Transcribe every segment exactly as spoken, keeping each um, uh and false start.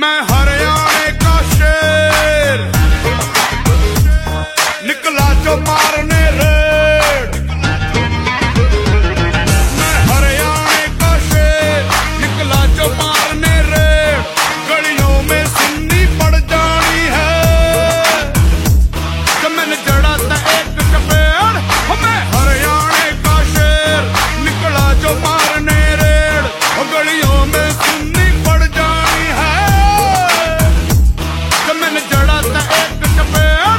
मैं हरियाणे का शेर निकला जो मारने रेड। मैं हरियाणे का शेर निकला जो मारने रेड। गलियों में सुन्नी पड़ जानी है जब मैंने जड़ा था एक चपेड़। मैं हरियाणे का शेर निकला जो मारने रेड। गलियों में सुन्नी पड़ जानी है जब मैंने जड़ा था एक चपेड़।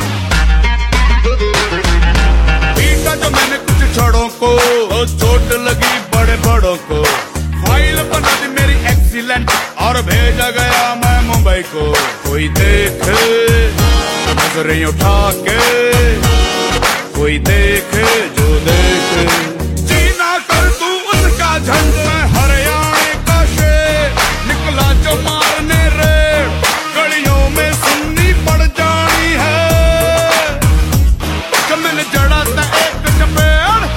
पीटा जो मैंने कुछ छड़ों को, चोट लगी बड़े बड़ों को। फाइल बना दी मेरी एक्सीलेंट और भेजा गया मैं मुंबई को। कोई देखे नजरें उठा के, कोई देखे जो देखे। जीना कर तू उनका झंड। मैं हरियाणे का शेर निकला जो मारने रेड। गलियों में सुन्नी पड़ जानी है जब मैंने जड़ा था एक चपेड़।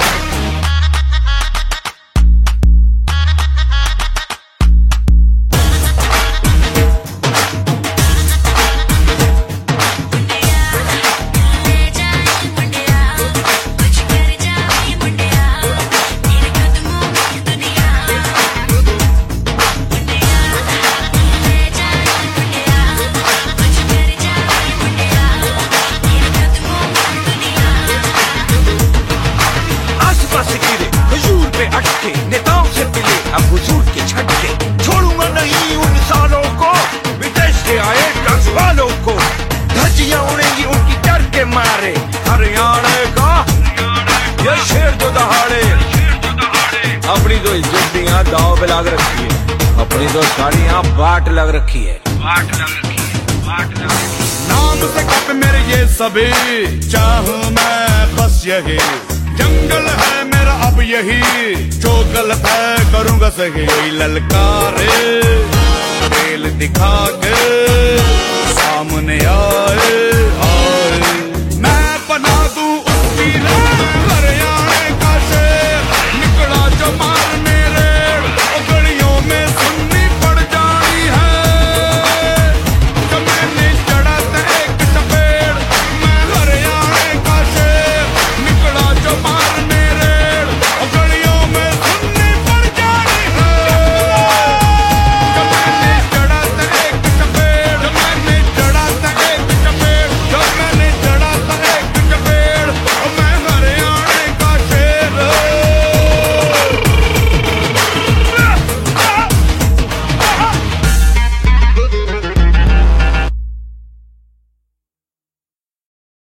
नेताओं से मिले अब हुजूर के झटके। छोड़ूंगा नहीं उन सालों को, विदेश से आए ड्रग्स वालों को। धज्जियां उड़ेंगी उनकी डर के मारे। हरियाणा का ये शेर जो दहाड़े। अपनी तो इज्जत यहाँ दाव पे लग रखी है, अपनी तो सारी यहाँ बाट लग रखी है। बाट लग रखी है, बाट लग रखी है। नाम से कप मेरे ये सभी, चाहूं मैं बस यही। जंगल है मेरा अब यही, जो गलत है करूंगा सही। कोई ललकारे तेल दिखा के सामने आए आए।